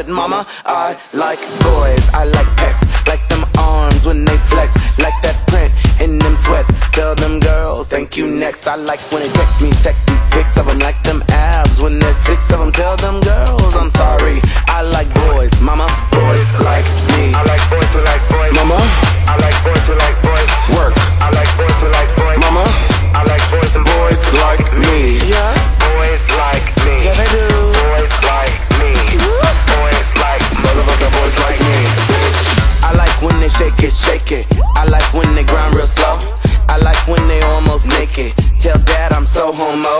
Mama, I like boys, I like pecs, like them arms when they flex, like that print in them sweats. Tell them girls, thank you next. I like when they text me texty pics of them, like them abs when there's 6 of them. Tell them girls, I'm sorry, I like boys, mama.